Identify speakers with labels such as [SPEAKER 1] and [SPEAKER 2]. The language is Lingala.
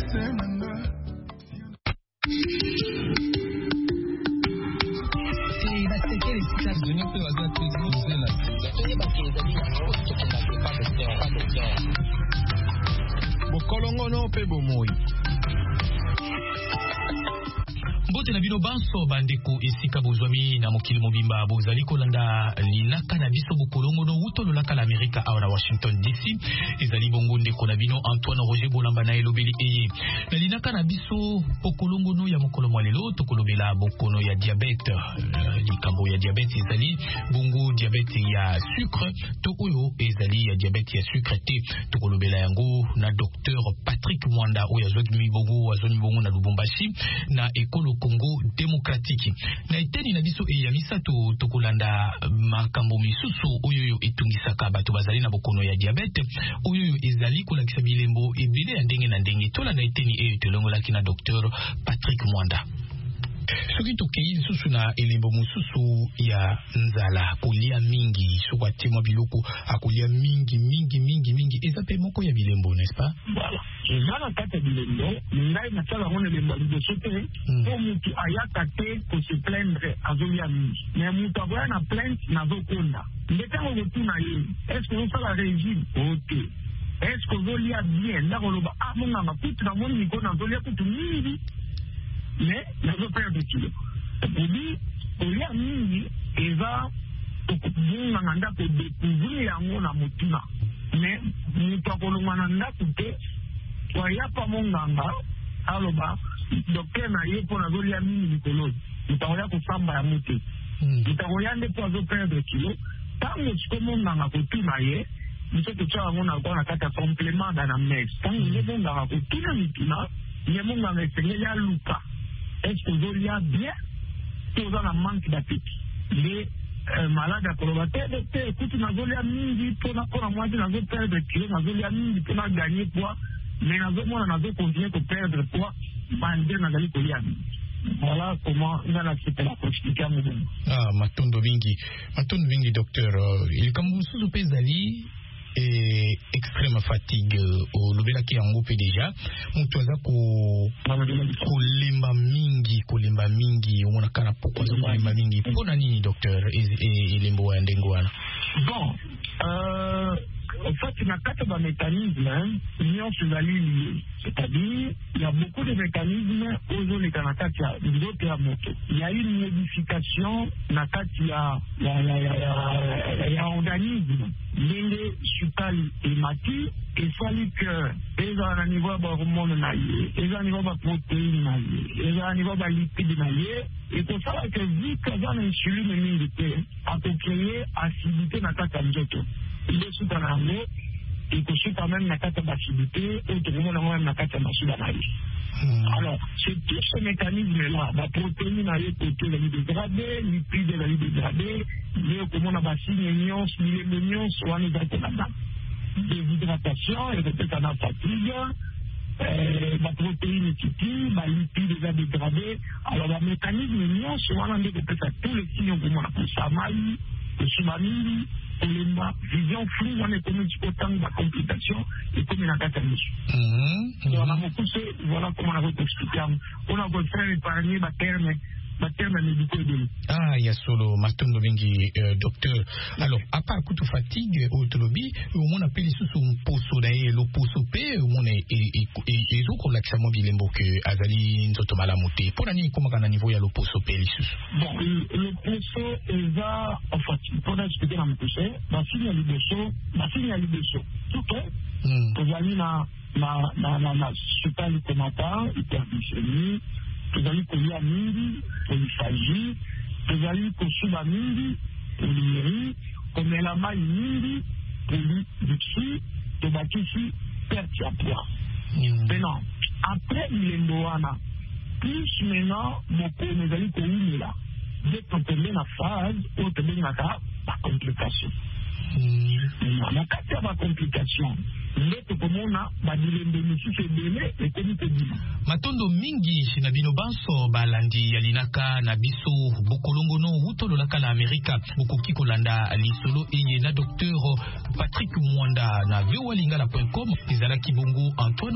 [SPEAKER 1] Bokolongono pe bomoi.
[SPEAKER 2] Mbote na bino banso bandeko esika bozwami na mokili mobimba bozali kolanda linaka na biso bokolongono utolo laka la Amerika awa na Washington DC. Ezali bongo ndeko na bino Antoine Roger Bolamba na elobeli eye. Na linaka na biso bokolongono ya mokolo mwalelo tokolobela bokono ya diabete. Likambo ya diabete ezali bongo diabete ya sucre to oyo ezali ya diabete ya sucre te. Tokolobela yango na Dr Patrick Mwanda oyo azwaki bongo na Lubumbashi na ekolo Congo démocratique. Na eteni na biso ya misato tokolanda makambo misusu oyo etungisaka bato bazali na bokono ya diabete oyo ezali kolakisa bilembo ebele ya ndenge na ndenge. Tola na eteni tolongolaki na Dr Patrick Mwanda. Soki tokei lisusu na elembo mosusu ya nzala kolia mingi sokwa temwa biloko akolia mingi eza pe moko ya bilembo, n'est-ce pas?
[SPEAKER 3] Voilà. Eza na kati ya bilembo ngai na sala ngone lembo liboso te po mutu ayaka te ko se plaindre azolia mingi mais mutu akoya na plainte nazokonda ndetango kotuna ye est-ce que osala régime ote est-ce que ozolia bien ndakoloba monganga kutu na moni mikona azolia kutu mingi mais nazo perdre kilo obi olia mingi eza okubunga na ndako découvrir yango na motuna mais mutu akolonga na ndako te waya pa monganga aloba docteur na ye po nazolia mingi mikolo mutakoya kosamba ya mote mutakoya nde po azo perdre kilo tango siko monganga kotuna ye miso totia yango na kwa na kati ya complément d'anamnèse tango nde monganga kotuna mituna ye monganga esengeli aluka est-ce que ozolia bien to oza na manque d'appétit nde malade akoloba te docteur ekuti nazolia mingi mpona mwasi nazo perdre kilo nazolia mingi mpona gagner poids mais nazomona nazocontinue koperdre poids bande nazali kolia mingi. Voilà comment on a la constitution à Moubou.
[SPEAKER 2] Matondo mingi docteur. Il comme vous sous pezali et extrême fatigue au lobela ki yango pe déjà mutu aza kolemba mingi omona kana poko aza kolemba mingi pona nini docteur elembo ya ndengo wana?
[SPEAKER 3] Bon, en fait, il y a quatre mécanismes qui sont liés. C'est-à-dire, il y a beaucoup de mécanismes aux les Kanakatia, il y a une modification, il y a organisme, les supali et mati, et soit les cœurs, et à niveau de hormones naïe, et à niveau de protéines naïe, et à niveau de lipides naïe, et pour ça que vu que dans l'insuline militaire, a créé acidité dans ta canjoto. Il est sous un anglais, et que c'est quand même la carte d'acidité, et tout le monde a même la carte d'analyse. Alors, c'est tout ce mécanisme-là, la protéine a été dégradée, les lipides a été dégradés, les comment on a signé les nions, soit les là-dedans. Déshydratation, et peut-être en fatigue, la protéine est petite, la lipide est dégradée. Alors, le mécanisme nions, soit on a peut-être tous les signes comme on appelle ça, maï, le subamine, la vision floue, on est comme autant de complications et comme une attaque à l'issue. On a beaucoup de, voilà comment on a expliqué. On a beau faire épargner ma terme médicaux de l'eau.
[SPEAKER 2] Il y a solo Matondo Mingi, docteur. Alors, à part coup de fatigue, autolobie, on appelle les sous un poso d'ailleurs, le poso P, on est, et autres l'accent bilembo que Azali Nzotoma Moté. Pour l'année, comment on a niveau, il y a le poso P, les sous.
[SPEAKER 3] Bon, le poso est là, en fait, pour expliquer dans le poso, la signe à l'ibéso, tout est, pour aller na super comata, hyperglycémie, tozali kolia mingi, poliphagie, tozali kosuba mingi, polyurie, komela mai mingi, polydipsie, tobakisi perte ya poids. Maintenant, après bilembo wana, plus maintenant, bokono ezali koumela, dès qu'on tombe na phase, on tombe na complication. Na kati ya complication, ndeto komona badilembe misusu ebele ekomi kobima.
[SPEAKER 2] Matondo mingi na bino banso balandi ya linaka na biso bokolongono utololaka la Amerika bokoki kolanda lisolo eye na docteur Patrick Mwanda na voalingala.com ezalaki bongo Antoine